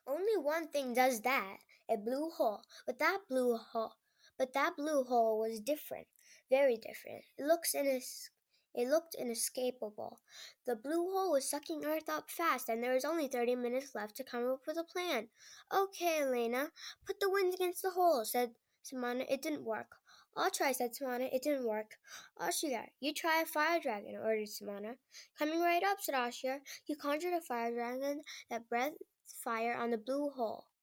Only one thing does that, a blue hole. But that blue hole was different, very different. It looked inescapable. The blue hole was sucking Earth up fast, and there was only 30 minutes left to come up with a plan. Okay, Elena, put the winds against the hole, said Simona. It didn't work. I'll try, said Simona. It didn't work. Ashia, you try a fire dragon, ordered Simona. Coming right up, said Ashia. He conjured a fire dragon that breathed fire on the blue hole.